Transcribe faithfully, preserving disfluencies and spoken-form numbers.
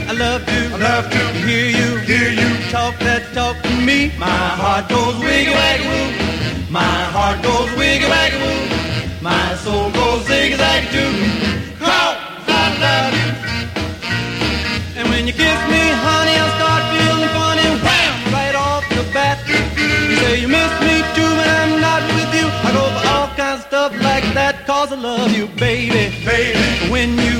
I love to, I love to hear you, hear you talk that talk to me. My heart goes wiggy waggy woo. My heart goes wiggy waggy woo. My soul goes ziggy zaggy too. 'Cause I love you. And when you kiss me, honey, I start feeling funny. Wham! Right off the bat. You say you miss me too, but I'm not with you. I go for all kinds of stuff like that, 'cause I love you, baby. baby When you